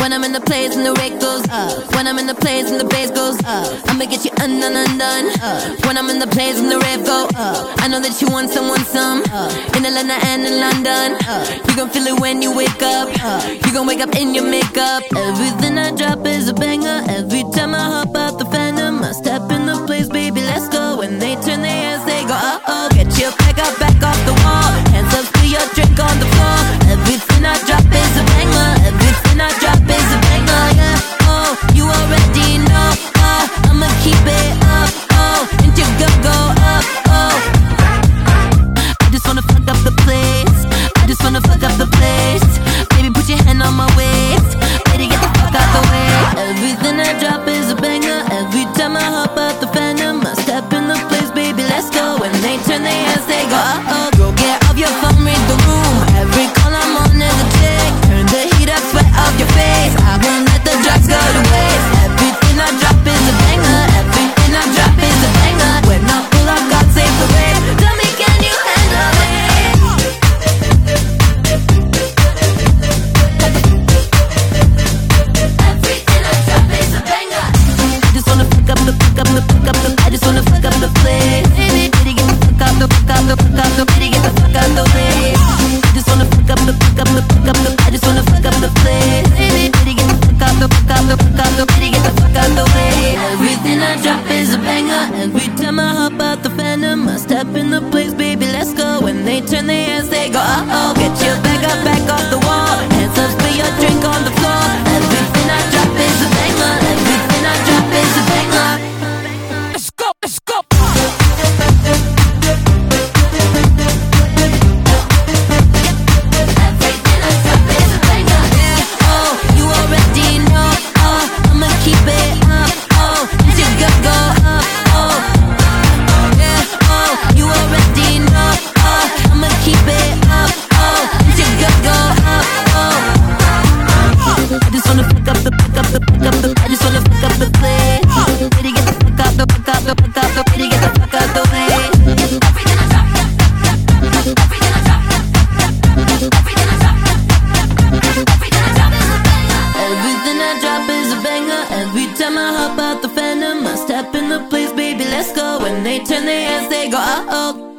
When I'm in the place and the rate goes up. When I'm in the place and the bass goes up. I'ma get you undone, undone. When I'm in the place and the rave go up. I know that you want some. In Atlanta and in London. You gon' feel it when you wake up. You gon' wake up in your makeup. Everything I drop is a banger. Every time I hop out the Phantom, I step in the place, baby, let's go. When they turn their heads, they go, uh-oh. Get your back up, back off the wall. Hands up to your drink on the floor. Everything I drop is a banger. Everything I drop is a banger, yeah. Oh, you already know. I'ma keep it up, and you go up, I just wanna fuck up the place. I just wanna fuck up the place. Baby, put your hand on my waist. Baby, get the fuck out the way. Everything I drop is a banger. Every time I hop out the Phantom, I step in the place, baby, let's go. When they turn their heads, they go, uh-oh. Go get off your phone, read the room. Every call I'm on is a chick. Turn the heat up, sweat off your face. I won't let the drugs go to waste. Everything I drop is a banger. Everything I drop is a banger. When I pull up, God save the race. Tell me, can you handle it? I just wanna fuck up the place. Baby, get the fuck out the, baby, get the fuck out the way. I just wanna fuck up the, I just wanna fuck up the place. Baby, get the fuck out the, baby, get the fuck out the way. Everything I drop is a banger. Every time I hop out the Phantom, I step in the place, baby, let's go. When they turn their heads, they go, uh-oh. Get your back up, back off the wall. Hands up, spill your drink on the floor. Everything I drop is a banger. Everything I drop is a banger. Let's go, let's go. Everything I drop is a banger. Yeah, oh, you already know. I'ma keep it up. And you go up. Yeah, oh, you already know. I'ma keep it up. And you go up. I just wanna fuck up the, I just wanna fuck up the place. Baby, get the fuck out the, baby, get the fuck out the way. Everything I drop, everything I drop, everything I drop, everything I drop is a banger. Everything I drop is a banger. Every time I hop out the Phantom, I step in the place, baby, let's go. When they turn their heads, they go, uh-oh.